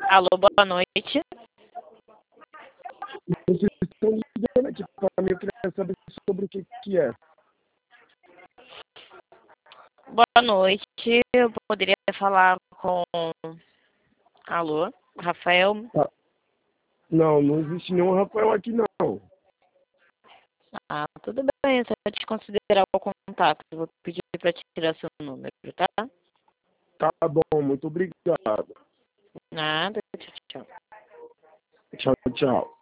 Alô, boa noite. Vocês estão ligando aqui para mim, eu queria saber sobre o que é. Boa noite. Eu poderia falar com... Alô, Rafael? Ah, não existe nenhum Rafael aqui, não. Ah, tudo bem, só te considerar o contato. Eu vou pedir para tirar seu número, tá? Tá bom, muito obrigado. Nada, tchau, tchau. Tchau, tchau.